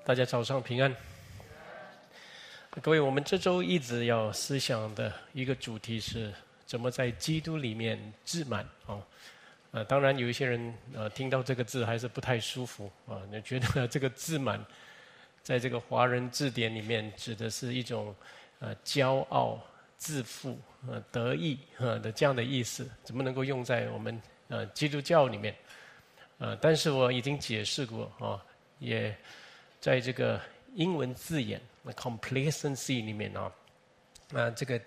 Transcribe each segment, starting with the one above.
大家早上平安。各位，我们这周一直要思想的一个主题是怎么在基督里面自满当然有一些人听到这个字还是不太舒服你觉得这个自满在这个华人字典里面指的是一种骄傲、自负、得意的这样的意思，怎么能够用在我们基督教里面？但是我已经解释过也在这个英文字眼 complacency 里面这个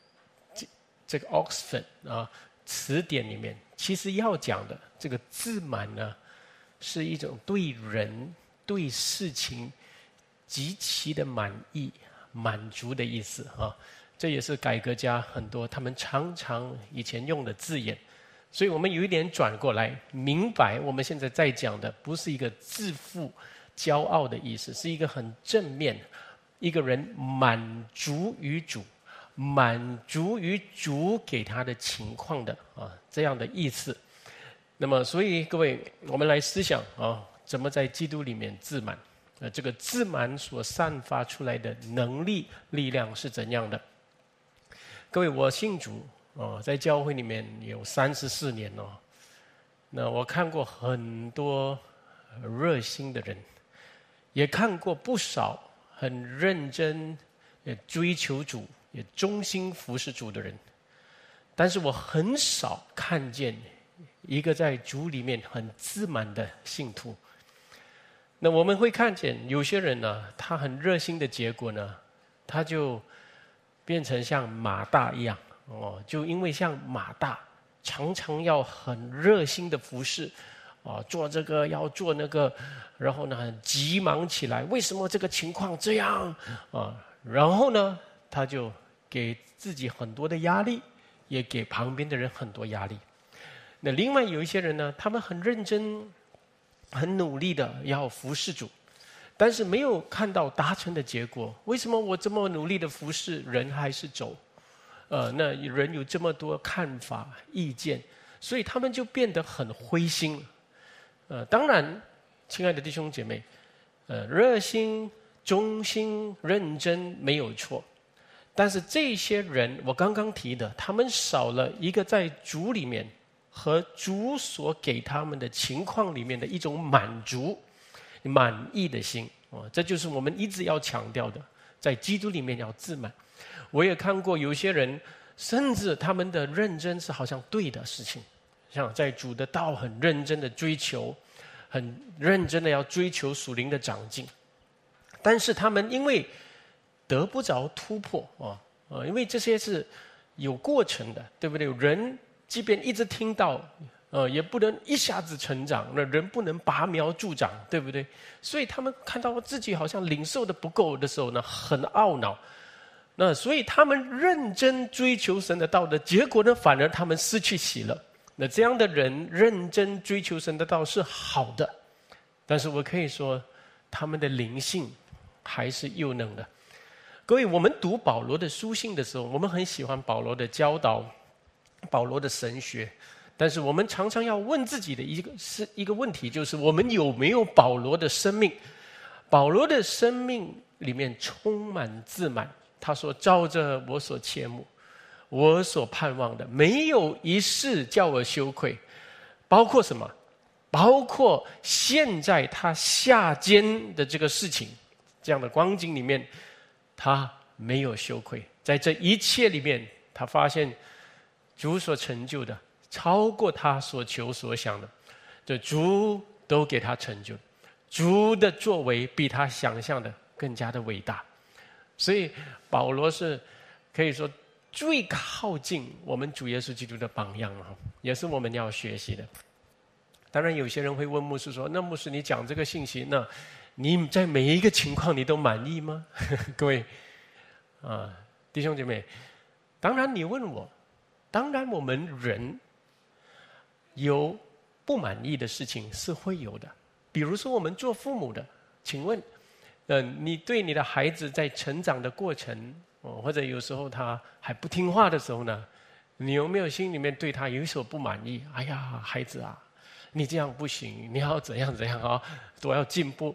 Oxford 词典里面，其实要讲的这个自满呢，是一种对人对事情极其的满意、满足的意思这也是改革家很多他们常常以前用的字眼。所以我们有一点转过来，明白我们现在在讲的不是一个自负、骄傲的意思，是一个很正面，一个人满足于主，满足于主给他的情况的这样的意思。那么，所以各位，我们来思想怎么在基督里面自满？这个自满所散发出来的能力、力量是怎样的？各位，我信主在教会里面有34年那我看过很多热心的人，也看过不少很认真也追求主也忠心服侍主的人，但是我很少看见一个在主里面很自满的信徒。那我们会看见有些人呢，他很热心的结果呢，他就变成像马大一样就因为像马大常常要很热心的服侍做这个要做那个，然后呢很急忙起来，为什么这个情况这样然后呢他就给自己很多的压力，也给旁边的人很多压力。那另外有一些人呢，他们很认真很努力的要服侍主，但是没有看到达成的结果。为什么我这么努力的服侍，人还是走那人有这么多看法意见，所以他们就变得很灰心当然亲爱的弟兄姐妹热心忠心认真没有错，但是这些人我刚刚提的，他们少了一个在主里面和主所给他们的情况里面的一种满足满意的心这就是我们一直要强调的，在基督里面要自满。我也看过有些人甚至他们的认真是好像对的事情，像在主的道很认真的追求，很认真的要追求属灵的长进，但是他们因为得不着突破因为这些是有过程的，对不对？人即便一直听到也不能一下子成长，那人不能拔苗助长，对不对？所以他们看到自己好像领受的不够的时候呢，很懊恼。那所以他们认真追求神的道的结果呢，反而他们失去喜乐。那这样的人认真追求神的道是好的，但是我可以说他们的灵性还是幼嫩的。各位，我们读保罗的书信的时候，我们很喜欢保罗的教导，保罗的神学，但是我们常常要问自己的一个问题，就是我们有没有保罗的生命？保罗的生命里面充满自满，他说照着我所切慕我所盼望的，没有一事叫我羞愧。包括什么？包括现在他下监的这个事情，这样的光景里面他没有羞愧。在这一切里面，他发现主所成就的超过他所求所想的，这主都给他成就，主的作为比他想象的更加的伟大。所以保罗是可以说最靠近我们主耶稣基督的榜样也是我们要学习的。当然有些人会问牧师说，那牧师你讲这个信息，那你在每一个情况你都满意吗？各位弟兄姐妹，当然你问我，当然我们人有不满意的事情是会有的。比如说我们做父母的，请问你对你的孩子在成长的过程或者有时候他还不听话的时候呢，你有没有心里面对他有所不满意？哎呀孩子啊，你这样不行，你要怎样怎样都要进步。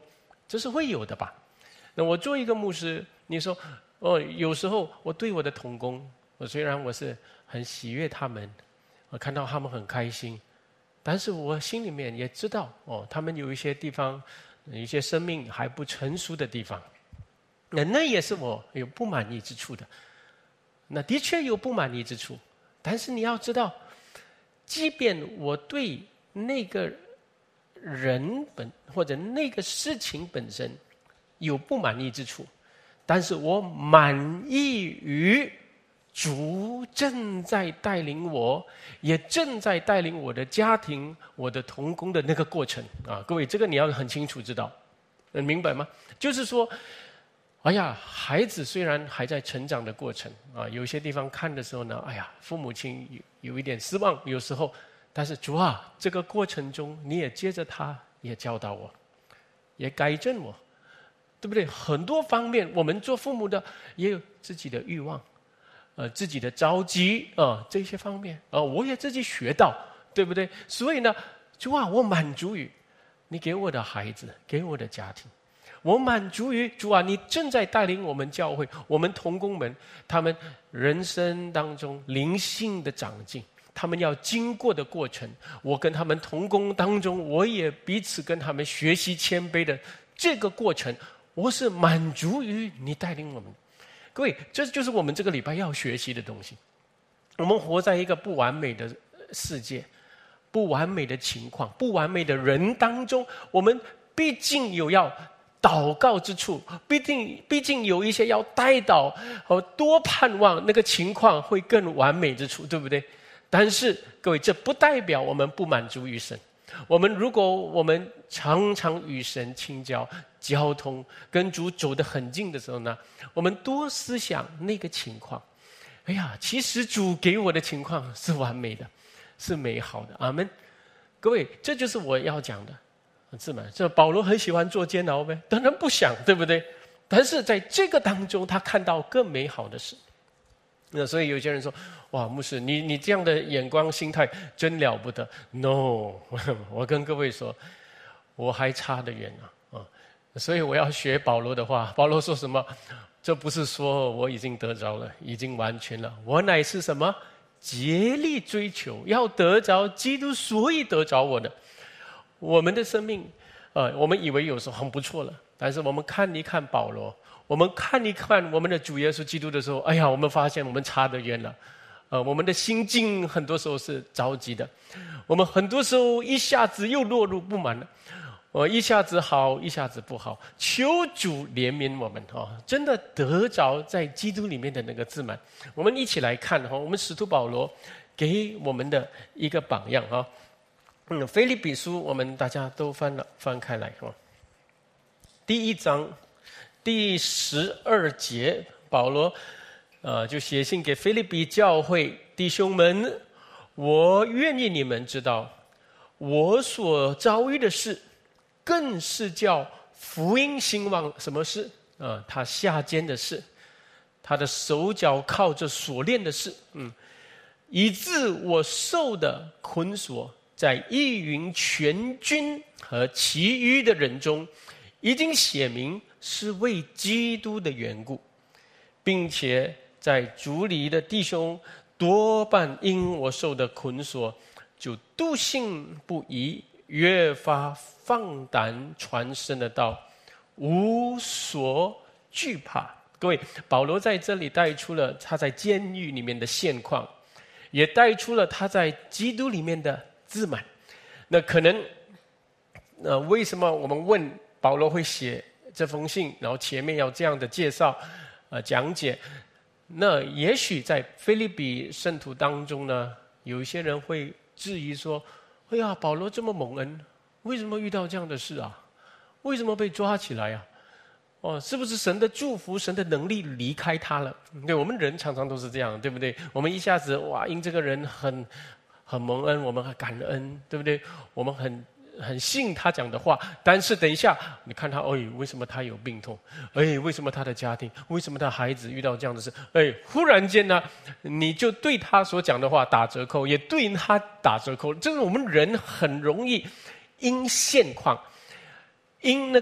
这是会有的吧？那我做一个牧师，你说有时候我对我的同工，虽然我是很喜悦他们，我看到他们很开心，但是我心里面也知道他们有一些地方，有一些生命还不成熟的地方，那也是我有不满意之处的。那的确有不满意之处，但是你要知道，即便我对那个人或者那个事情本身有不满意之处，但是我满意于主正在带领我，也正在带领我的家庭、我的同工的那个过程啊！各位，这个你要很清楚知道，明白吗？就是说，哎呀，孩子虽然还在成长的过程啊，有些地方看的时候呢，哎呀，父母亲有一点失望，有时候，但是主啊，这个过程中你也接着他，也教导我，也改正我，对不对？很多方面，我们做父母的也有自己的欲望。自己的着急这些方面我也自己学到，对不对？所以呢，主啊，我满足于你给我的孩子，给我的家庭，我满足于主啊，你正在带领我们教会，我们同工们，他们人生当中灵性的长进，他们要经过的过程，我跟他们同工当中，我也彼此跟他们学习谦卑的这个过程，我是满足于你带领我们。各位，这就是我们这个礼拜要学习的东西。我们活在一个不完美的世界、不完美的情况、不完美的人当中，我们毕竟有要祷告之处，毕竟有一些要代祷和多盼望那个情况会更完美之处，对不对？但是各位，这不代表我们不满足于神。如果我们常常与神亲交通，跟主走得很近的时候呢，我们多思想那个情况。哎呀，其实主给我的情况是完美的，是美好的。阿们。各位，这就是我要讲的。是吗？这保罗很喜欢做煎熬呗？当然不想，对不对？但是在这个当中，他看到更美好的事。那所以有些人说：“哇，牧师，你这样的眼光心态真了不得。”No， 我跟各位说，我还差得远啊！所以我要学保罗的话。保罗说什么？这不是说我已经得着了，已经完全了。我乃是什么？竭力追求，要得着基督，所以得着我的。我们的生命，我们以为有时候很不错了，但是我们看一看保罗。我们看一看我们的主耶稣基督的时候，哎呀，我们发现我们差得远了。我们的心境很多时候是着急的，我们很多时候一下子又落入不满了，一下子好，一下子不好。求主怜悯我们真的得着在基督里面的那个自满。我们一起来看我们使徒保罗给我们的一个榜样腓立比书我们大家都翻开来第1章第12节，保罗就写信给腓立比教会弟兄们，我愿意你们知道，我所遭遇的事，更是叫福音兴旺。什么事？他下监的事，他的手脚靠着锁链的事，以致我受的捆锁，在一云全军和其余的人中，已经写明是为基督的缘故，并且在主里的弟兄多半因我受的捆锁，就笃信不疑，越发放胆传神的道，无所惧怕。各位，保罗在这里带出了他在监狱里面的现况，也带出了他在基督里面的自满。那可能为什么我们问保罗会写这封信，然后前面要这样的介绍讲解？那也许在腓立比圣徒当中呢，有一些人会质疑说：哎呀，保罗这么蒙恩，为什么遇到这样的事啊？为什么被抓起来啊？是不是神的祝福、神的能力离开他了？对，我们人常常都是这样，对不对？我们一下子哇，因这个人很蒙恩，我们很感恩，对不对？我们很信他讲的话，但是等一下你看他，为什么他有病痛？为什么他的家庭？为什么他的孩子遇到这样的事？忽然间呢，你就对他所讲的话打折扣，也对他打折扣。这是我们人很容易因现况，因那个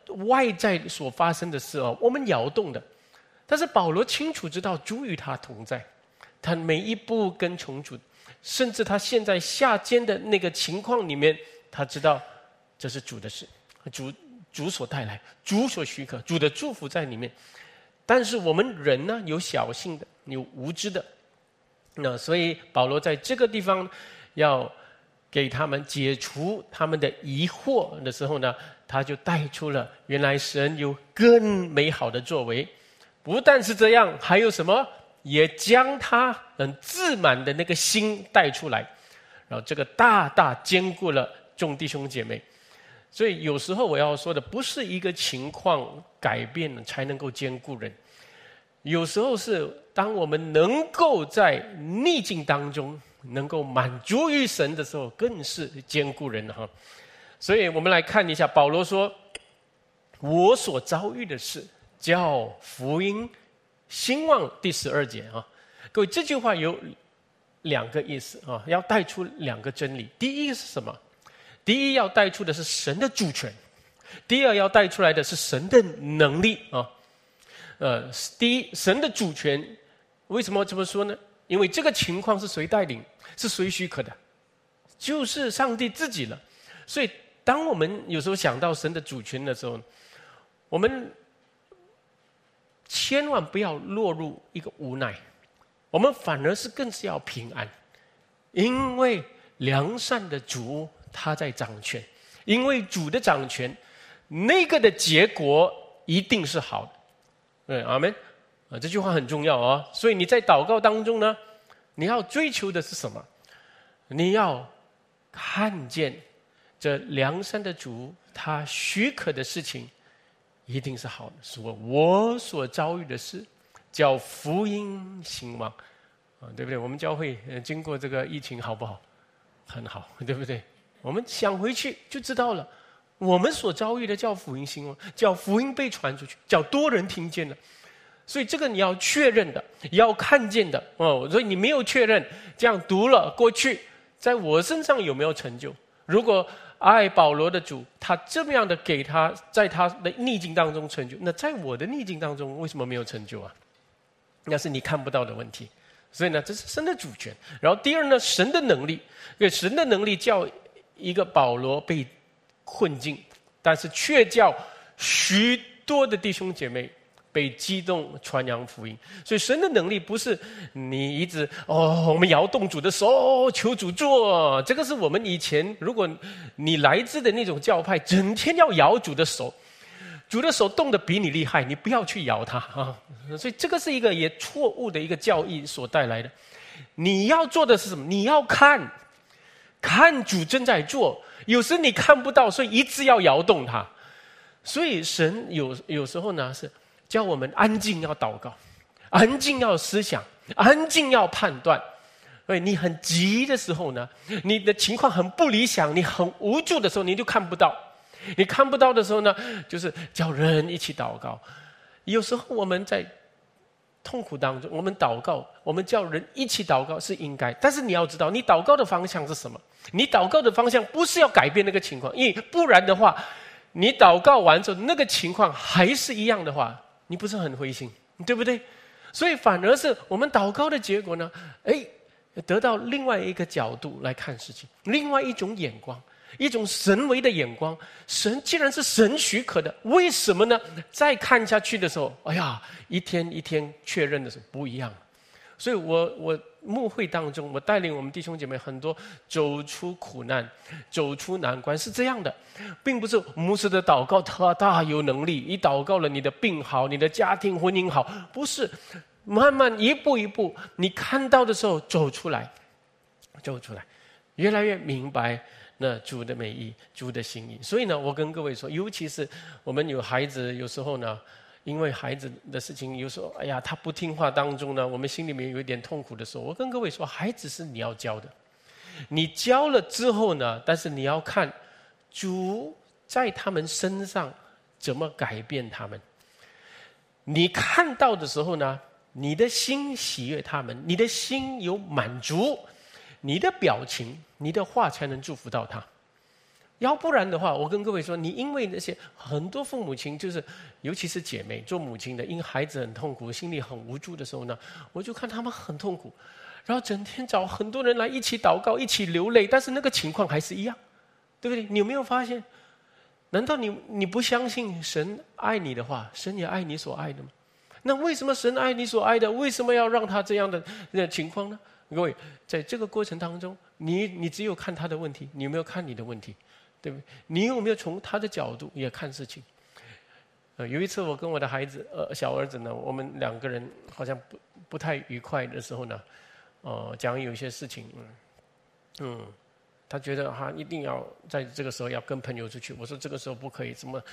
外在所发生的事我们摇动的。但是保罗清楚知道主与他同在，他每一步跟从主，甚至他现在下监的那个情况里面，他知道这是主的事，主所带来，主所许可，主的祝福在里面。但是我们人呢，有小性的，有无知的，那所以保罗在这个地方要给他们解除他们的疑惑的时候呢，他就带出了原来神有更美好的作为。不但是这样，还有什么？也将他很自满的那个心带出来，然后这个大大兼顾了众弟兄姐妹。所以有时候我要说的，不是一个情况改变了才能够兼顾人，有时候是当我们能够在逆境当中能够满足于神的时候，更是兼顾人哈。所以我们来看一下，保罗说：“我所遭遇的事，叫福音兴旺。”第12节啊，各位，这句话有2个意思啊，要带出2个真理。第一是什么？第一要带出的是神的主权，第二要带出来的是神的能力啊。第一，神的主权，为什么这么说呢？因为这个情况是谁带领，是谁许可的？就是上帝自己了。所以，当我们有时候想到神的主权的时候，我们千万不要落入一个无奈，我们反而是更是要平安，因为良善的主他在掌权，因为主的掌权，那个的结果一定是好的。对，阿们啊，这句话很重要啊。所以你在祷告当中呢，你要追求的是什么？你要看见这良善的主他许可的事情一定是好的，说我所遭遇的事叫福音兴旺啊，对不对？我们教会经过这个疫情好不好？很好，对不对？我们想回去就知道了，我们所遭遇的叫福音兴旺，叫福音被传出去，叫多人听见了。所以这个你要确认的，要看见的哦。所以你没有确认，这样读了过去，在我身上有没有成就？如果爱保罗的主，他这么样的给他，在他的逆境当中成就，那在我的逆境当中，为什么没有成就啊？那是你看不到的问题。所以呢，这是神的主权。然后第二呢，神的能力，因为神的能力叫一个保罗被困境，但是却叫许多的弟兄姐妹被激动传扬福音。所以神的能力不是你一直我们摇动主的手求主做，这个是我们以前如果你来自的那种教派，整天要摇主的手，主的手动得比你厉害，你不要去摇它啊！所以这个是一个也错误的一个教义所带来的。你要做的是什么？你要看主正在做，有时你看不到，所以一直要摇动它。所以神有时候呢是叫我们安静要祷告，安静要思想，安静要判断。所以你很急的时候呢，你的情况很不理想，你很无助的时候，你就看不到。你看不到的时候呢，就是叫人一起祷告。有时候我们在痛苦当中，我们祷告，我们叫人一起祷告是应该，但是你要知道，你祷告的方向是什么？你祷告的方向不是要改变那个情况，因为不然的话，你祷告完之后，那个情况还是一样的话，你不是很灰心，对不对？所以反而是我们祷告的结果呢，得到另外一个角度来看事情，另外一种眼光。一种神为的眼光，神既然是神许可的，为什么呢？再看下去的时候，一天一天确认的时候不一样。所以我牧会当中，我带领我们弟兄姐妹很多走出苦难，走出难关，是这样的，并不是牧师的祷告他大有能力，一祷告了你的病好，你的家庭婚姻好，不是，慢慢一步一步，你看到的时候走出来，越来越明白那主的美意，主的心意。所以呢，我跟各位说，尤其是我们有孩子，有时候呢，因为孩子的事情，有时候他不听话当中呢，我们心里面有一点痛苦的时候，我跟各位说，孩子是你要教的，你教了之后呢，但是你要看主在他们身上怎么改变他们。你看到的时候呢，你的心喜悦他们，你的心有满足，你的表情，你的话才能祝福到他。 要不然的话，我跟各位说，你因为那些很多父母亲，就是尤其是姐妹做母亲的，因孩子很痛苦，心里很无助的时候呢，我就看他们很痛苦，然后整天找很多人来一起祷告，一起流泪，但是那个情况还是一样，对不对？你有没有发现？难道你不相信神爱你的话，神也爱你所爱的吗？那为什么神爱你所爱的，为什么要让他这样的情况呢？各位，在这个过程当中，你只有看他的问题，你有没有看你的问题？对不对？你有没有从他的角度也看事情？有一次我跟我的孩子，小儿子呢，我们两个人好像不太愉快的时候呢，讲有一些事情，他觉得他一定要在这个时候要跟朋友出去。我说这个时候不可以，怎么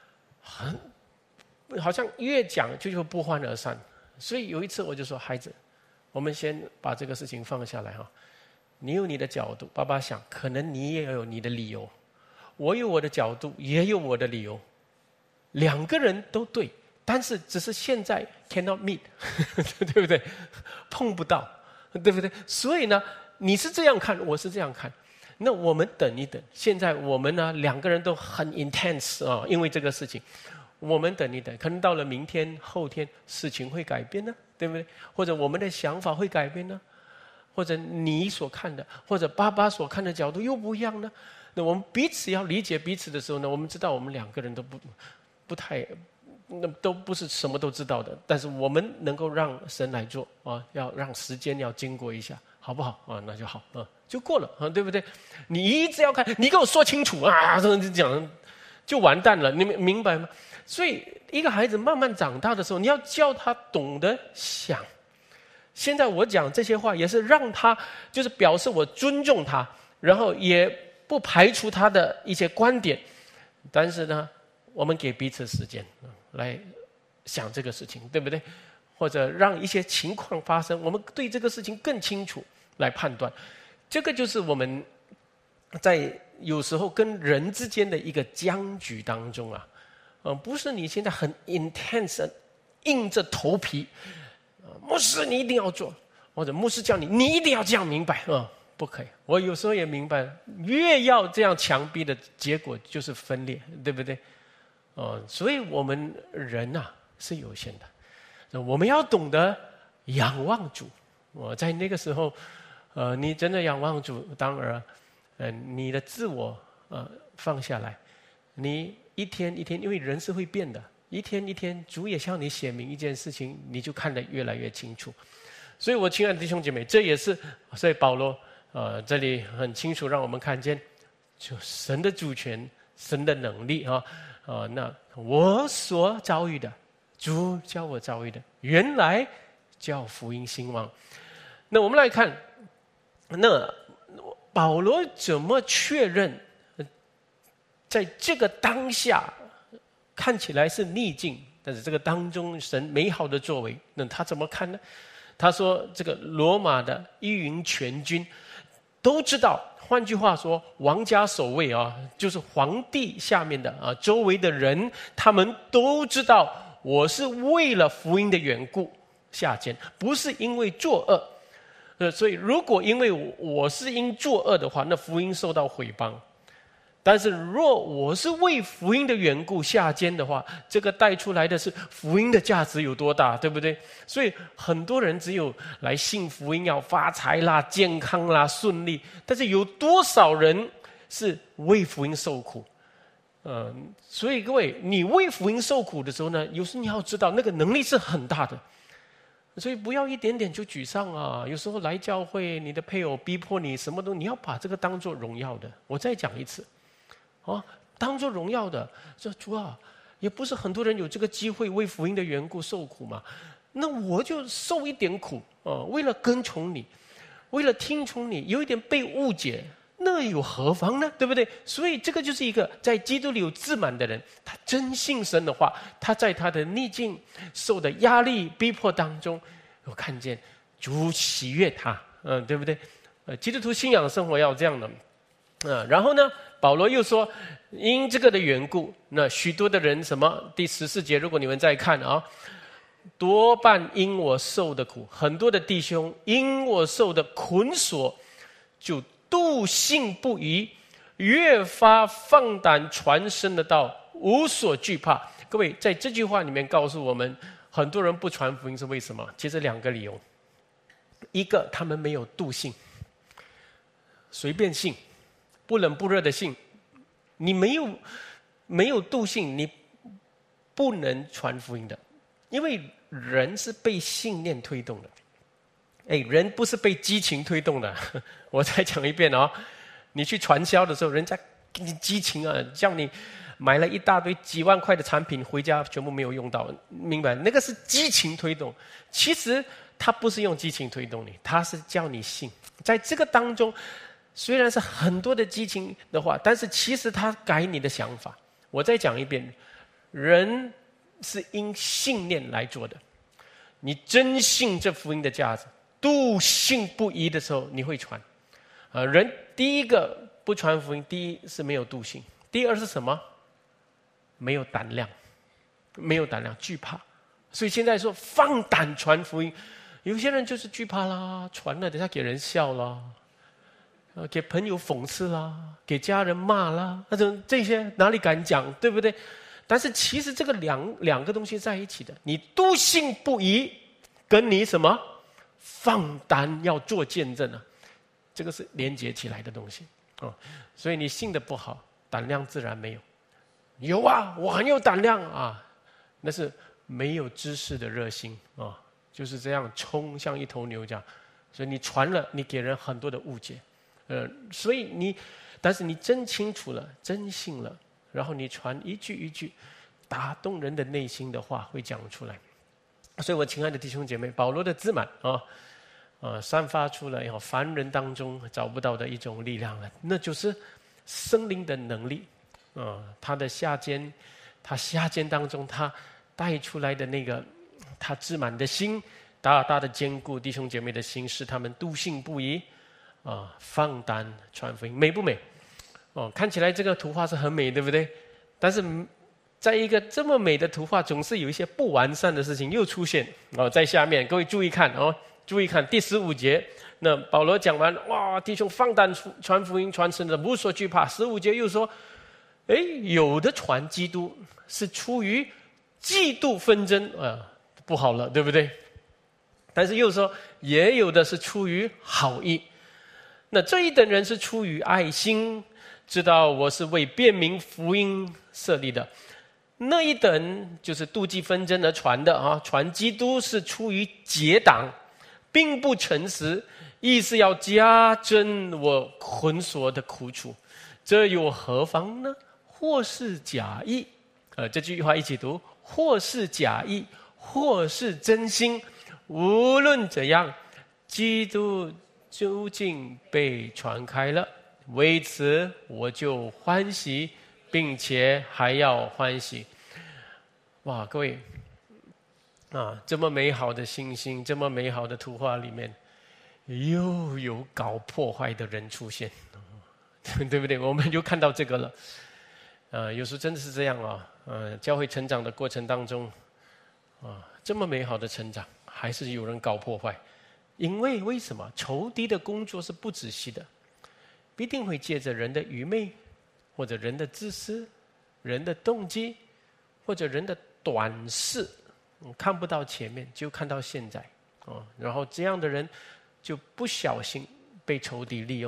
好像越讲就不欢而散。所以有一次我就说，孩子，我们先把这个事情放下来哈。你有你的角度，爸爸想，可能你也有你的理由。我有我的角度，也有我的理由，两个人都对，但是只是现在 cannot meet， 对不对？碰不到，对不对？所以呢，你是这样看，我是这样看，那我们等一等。现在我们呢，两个人都很 intense 啊，因为这个事情，我们等一等，可能到了明天、后天，事情会改变呢，对不对？或者我们的想法会改变呢？或者你所看的，或者爸爸所看的角度又不一样呢？那我们彼此要理解彼此的时候呢，我们知道我们两个人都不太，都不是什么都知道的，但是我们能够让神来做啊，要让时间要经过一下，好不好啊？那就好啊，就过了啊，对不对？你一直要看，你跟我说清楚啊，这样讲就完蛋了，你明白吗？所以一个孩子慢慢长大的时候，你要教他懂得想。现在我讲这些话也是让他，就是表示我尊重他，然后也不排除他的一些观点，但是呢，我们给彼此时间来想这个事情，对不对？或者让一些情况发生，我们对这个事情更清楚来判断。这个就是我们在有时候跟人之间的一个僵局当中啊，不是你现在很 intense， 硬着头皮，牧师你一定要做，或者牧师叫你一定要这样明白不可以。我有时候也明白，越要这样强逼的结果就是分裂，对不对？所以我们人是有限的，我们要懂得仰望主。我在那个时候，你真的仰望主，当然，你的自我放下来，你一天一天，因为人是会变的，一天一天，主也向你写明一件事情，你就看得越来越清楚。所以我亲爱的弟兄姐妹，这也是所以保罗这里很清楚让我们看见，就神的主权，神的能力那我所遭遇的，主叫我遭遇的，原来叫福音兴旺。那我们来看，那保罗怎么确认，在这个当下看起来是逆境，但是这个当中神美好的作为，那他怎么看呢？他说这个罗马的一营全军都知道，换句话说，王家守卫就是皇帝下面的周围的人，他们都知道我是为了福音的缘故下监，不是因为作恶。所以如果因为我是因作恶的话，那福音受到毁谤。但是若我是为福音的缘故下监的话，这个带出来的是福音的价值有多大，对不对？所以很多人只有来信福音要发财啦、健康啦、顺利，但是有多少人是为福音受苦？所以各位，你为福音受苦的时候呢，有时你要知道那个能力是很大的，所以不要一点点就沮丧啊！有时候来教会，你的配偶逼迫你什么都，你要把这个当作荣耀的。我再讲一次。当作荣耀的，说主啊，也不是很多人有这个机会为福音的缘故受苦嘛，那我就受一点苦为了跟从你，为了听从你，有一点被误解，那又何妨呢？对不对？所以这个就是一个在基督里有自满的人，他真信神的话，他在他的逆境、受的压力、逼迫当中，我看见主喜悦他，对不对？基督徒信仰生活要这样的。然后呢，保罗又说，因这个的缘故，那许多的人什么？第14节，如果你们再看多半因我受的苦，很多的弟兄因我受的捆锁，就笃信不疑， 越发放胆传神的道，无所惧怕。各位，在这句话里面告诉我们，很多人不传福音是为什么？其实两个理由：一个，他们没有笃信，随便信，不冷不热的信。你没有笃信，你不能传福音的，因为人是被信念推动的。人不是被激情推动的。我再讲一遍哦，你去传销的时候，人家给你激情啊，叫你买了一大堆几万块的产品，回家全部没有用到，明白？那个是激情推动。其实他不是用激情推动你，他是叫你信。在这个当中，虽然是很多的激情的话，但是其实他改你的想法。我再讲一遍，人是因信念来做的。你真信这福音的价值，笃信不疑的时候，你会传。人第一个不传福音，第一是没有笃信，第二是什么？没有胆量，没有胆量，惧怕。所以现在说放胆传福音，有些人就是惧怕啦，传了等下给人笑啦，给朋友讽刺啦，给家人骂啦，这些哪里敢讲，对不对？但是其实这个两个东西在一起的，你笃信不疑，跟你什么放胆要做见证啊，这个是连接起来的东西啊。所以你信的不好，胆量自然没有。有啊，我很有胆量啊，那是没有知识的热心啊，就是这样冲像一头牛这样。所以你传了，你给人很多的误解，所以但是你真清楚了，真信了，然后你传一句一句打动人的内心的话会讲出来。所以我亲爱的弟兄姐妹，保罗的自满散发出了凡人当中找不到的一种力量了，那就是圣灵的能力。他下监当中，他带出来的那个他自满的心，大大的坚固弟兄姐妹的心，使他们笃信不疑，放胆传福音，美不美？看起来这个图画是很美，对不对？但是在一个这么美的图画，总是有一些不完善的事情又出现。在下面各位注意看注意看第15节。那保罗讲完，哇，弟兄放胆传福音，传神的无所惧怕。15节又说，有的传基督是出于嫉妒纷争，不好了，对不对？但是又说，也有的是出于好意。那这一等人是出于爱心，知道我是为辨明福音设立的。那一等就是妒忌纷争而传的传基督是出于结党，并不诚实，意思要加增我捆锁的苦楚，这又何妨呢？或是假意，这句话一起读：或是假意，或是真心，无论怎样，基督究竟被传开了，为此我就欢喜，并且还要欢喜。哇，各位这么美好的信心，这么美好的图画里面，又有搞破坏的人出现，对不对？我们就看到这个了。有时候真的是这样教会成长的过程当中这么美好的成长，还是有人搞破坏。因为什么？仇敌的工作是不仔细的，必定会借着人的愚昧，或者人的自私，人的动机，或者人的短视，看不到前面，就看到现在然后这样的人就不小心被仇敌利用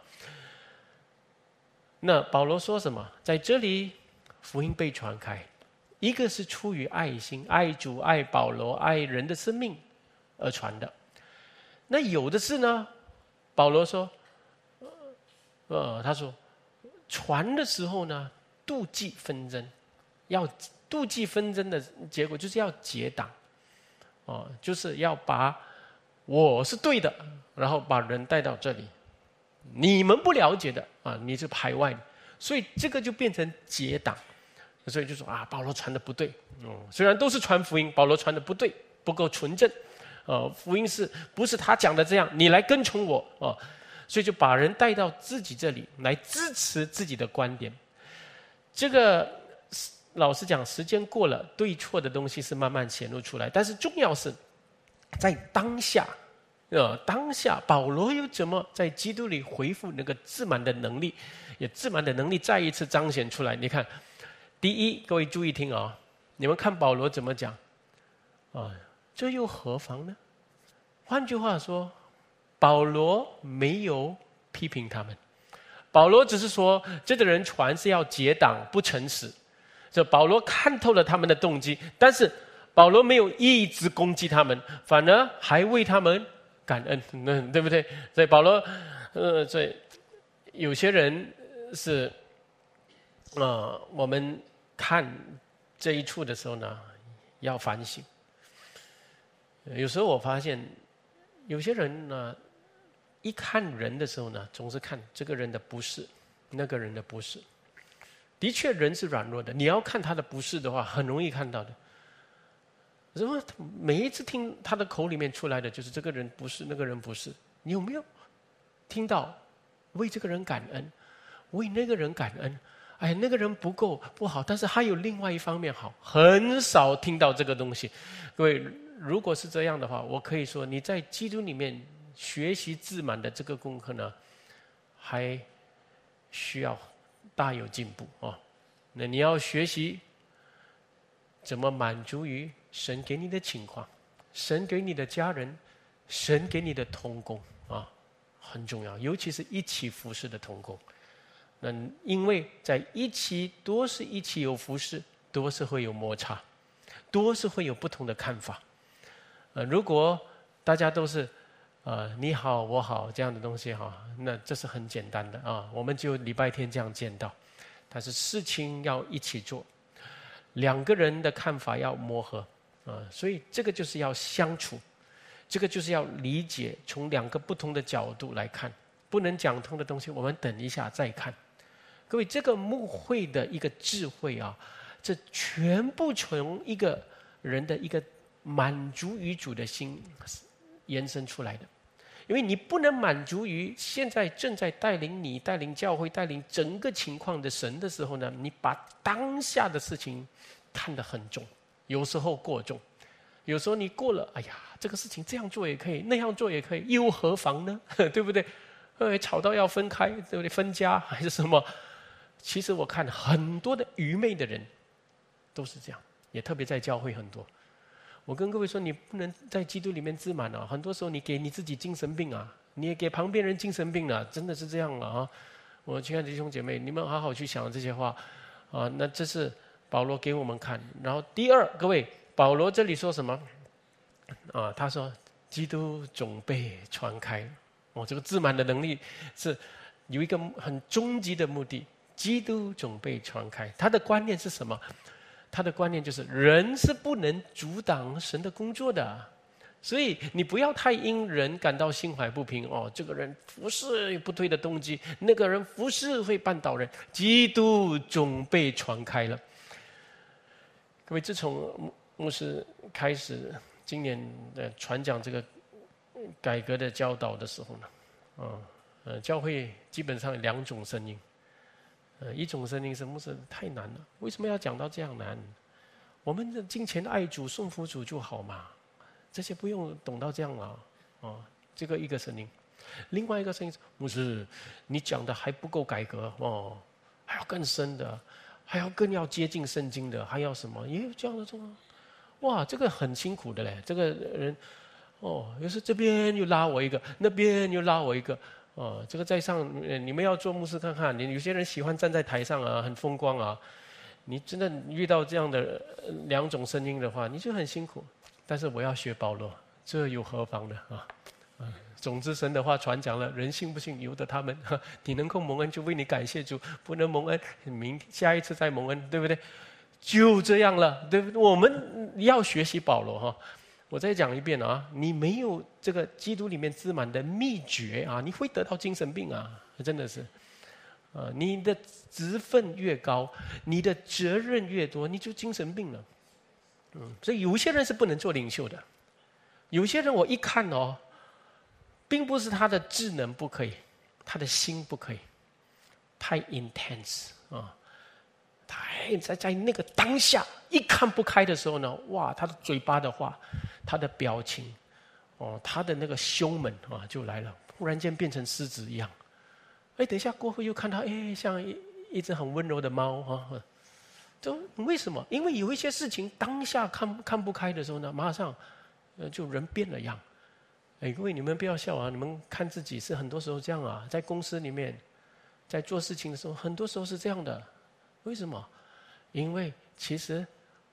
那保罗说什么？在这里福音被传开，一个是出于爱心，爱主、爱保罗、爱人的生命而传的。那有的是呢，保罗说他说传的时候呢，妒忌纷争，要妒忌纷争的结果就是要结党就是要把我是对的，然后把人带到这里，你们不了解的你是排外的，所以这个就变成结党。所以就说保罗传的不对虽然都是传福音，保罗传的不对，不够纯正福音是不是他讲的这样，你来跟从我所以就把人带到自己这里来支持自己的观点。这个老实讲，时间过了，对错的东西是慢慢显露出来，但是重要是在当下当下保罗又怎么在基督里恢复那个自满的能力，也自满的能力再一次彰显出来。你看，第一，各位注意听啊，你们看保罗怎么讲啊？这又何妨呢？换句话说，保罗没有批评他们，保罗只是说这个人传是要结党不诚实，这保罗看透了他们的动机，但是保罗没有一直攻击他们，反而还为他们感恩，对不对？所以保罗，所以有些人是，我们看这一处的时候呢，要反省。有时候我发现，有些人呢，一看人的时候呢，总是看这个人的不是，那个人的不是。的确，人是软弱的，你要看他的不是的话，很容易看到的。怎么每一次听他的口里面出来的就是这个人不是，那个人不是？你有没有听到为这个人感恩，为那个人感恩？哎，那个人不够不好，但是还有另外一方面好，很少听到这个东西。各位，如果是这样的话，我可以说你在基督里面学习自满的这个功课呢，还需要大有进步哦。那你要学习怎么满足于神给你的情况，神给你的家人，神给你的同工啊，很重要，尤其是一起服侍的同工。那因为在一起多是一起有服侍，多是会有摩擦，多是会有不同的看法。如果大家都是你好我好这样的东西哈，那这是很简单的啊，我们就礼拜天这样见到。但是事情要一起做，两个人的看法要磨合所以这个就是要相处，这个就是要理解，从两个不同的角度来看，不能讲通的东西，我们等一下再看。各位，这个牧会的一个智慧啊，这全部从一个人的一个满足于主的心延伸出来的。因为你不能满足于现在正在带领你、带领教会、带领整个情况的神的时候呢，你把当下的事情看得很重，有时候过重，有时候你过了，哎呀，这个事情这样做也可以，那样做也可以，又何妨呢？对不对？吵到要分开，对不对？分家还是什么？其实我看很多的愚昧的人都是这样，也特别在教会很多。我跟各位说，你不能在基督里面自满啊！很多时候你给你自己精神病啊，你也给旁边人精神病了，真的是这样了啊！我亲爱的弟兄姐妹，你们好好去想这些话啊。那这是保罗给我们看。然后第二，各位，保罗这里说什么啊？他说基督总被传开。这个自满的能力是有一个很终极的目的。基督总被传开，他的观念是什么？他的观念就是人是不能阻挡神的工作的，所以你不要太因人感到心怀不平这个人服侍有不对的动机，那个人服侍会绊倒人。基督总被传开了。各位，自从牧师开始今年的传讲这个改革的教导的时候呢，教会基本上有两种声音。一种声音是牧师太难了，为什么要讲到这样难？我们的敬虔爱主、顺服主就好嘛，这些不用懂到这样了这个一个声音。另外一个声音是，牧师你讲的还不够改革还要更深的，还要更要接近圣经的，还要什么？也有这样的状况。哇，这个很辛苦的嘞，这个人有时这边又拉我一个，那边又拉我一个。这个在上，你们要做牧师看看，有些人喜欢站在台上啊，很风光啊。你真的遇到这样的两种声音的话，你就很辛苦。但是我要学保罗，这有何妨的总之，神的话传讲了，人信不信由得他们。你能够蒙恩就为你感谢主，不能蒙恩，下一次再蒙恩，对不对？就这样了，对不对？我们要学习保罗我再讲一遍你没有这个基督里面自满的秘诀你会得到精神病真的是你的职分越高，你的责任越多，你就精神病了。所以有些人是不能做领袖的，有些人我一看并不是他的智能不可以，他的心不可以，太 intense 太在那个当下一看不开的时候呢，哇，他的嘴巴的话，他的表情他的那个凶猛就来了，忽然间变成狮子一样。等一下过后又看他，像一只很温柔的猫为什么？因为有一些事情当下看不开的时候呢，马上就人变了样。各位你们不要笑啊，你们看自己是很多时候这样啊，在公司里面，在做事情的时候，很多时候是这样的。为什么？因为其实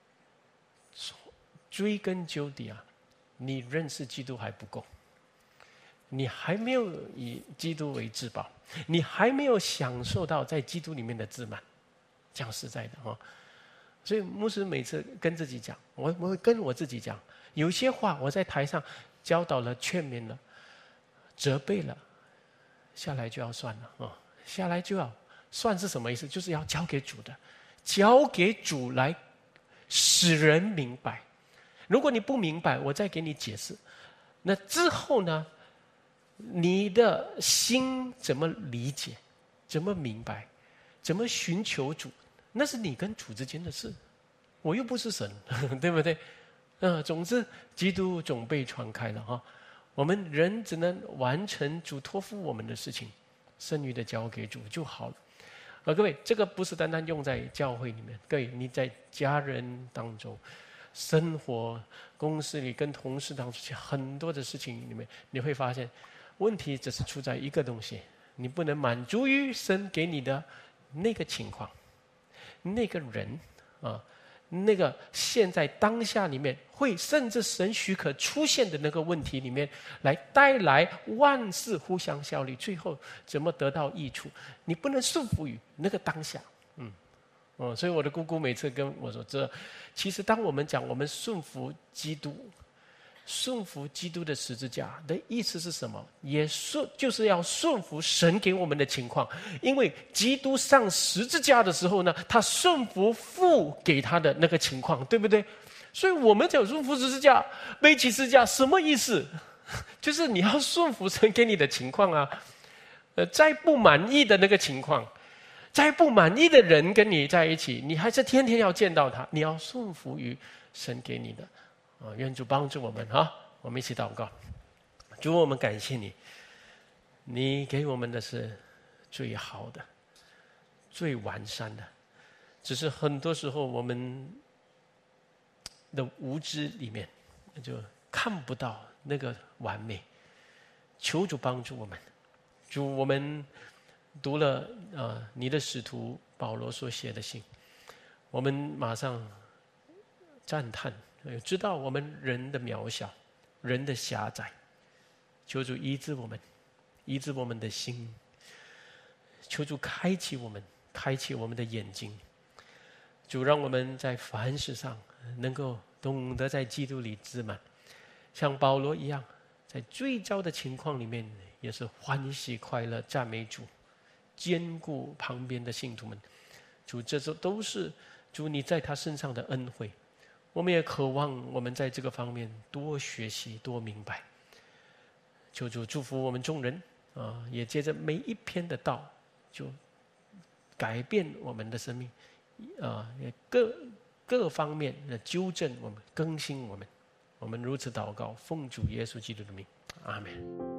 追根究底啊，你认识基督还不够，你还没有以基督为至宝，你还没有享受到在基督里面的自满。讲实在的所以牧师每次跟自己讲，我会跟我自己讲，有些话我在台上教导了、劝勉了、责备了，下来就要算了下来就要算是什么意思？就是要交给主的，交给主来使人明白。如果你不明白，我再给你解释。那之后呢，你的心怎么理解，怎么明白，怎么寻求主，那是你跟主之间的事，我又不是神对不对？总之基督总被传开了我们人只能完成主托付我们的事情，剩余的交给主就好了。各位，这个不是单单用在教会里面，各位你在家人当中、生活、公司里跟同事当中很多的事情里面，你会发现问题只是出在一个东西，你不能满足于神给你的那个情况、那个人那个现在当下里面会甚至神许可出现的那个问题里面，来带来万事互相效力，最后怎么得到益处，你不能束缚于那个当下。所以我的姑姑每次跟我说，其实当我们讲我们顺服基督，顺服基督的十字架的意思是什么？就是要顺服神给我们的情况。因为基督上十字架的时候呢，他顺服父给他的那个情况，对不对？所以我们讲顺服十字架、背起十字架，什么意思？就是你要顺服神给你的情况啊。再不满意的那个情况，再不满意的人跟你在一起，你还是天天要见到他，你要顺服于神给你的。愿主帮助我们我们一起祷告。主，我们感谢你，你给我们的是最好的、最完善的，只是很多时候我们的无知里面就看不到那个完美。求主帮助我们。主，我们读了你的使徒保罗所写的信，我们马上赞叹，知道我们人的渺小，人的狭窄。求主医治我们，医治我们的心。求主开启我们的眼睛。主，让我们在凡事上能够懂得在基督里自满，像保罗一样，在最糟的情况里面也是欢喜快乐赞美主，兼顾旁边的信徒们。主，这都是主你在他身上的恩惠。我们也渴望我们在这个方面多学习多明白。求主祝福我们众人也借着每一篇的道就改变我们的生命也各方面的纠正我们，更新我们。我们如此祷告，奉主耶稣基督的名，阿们。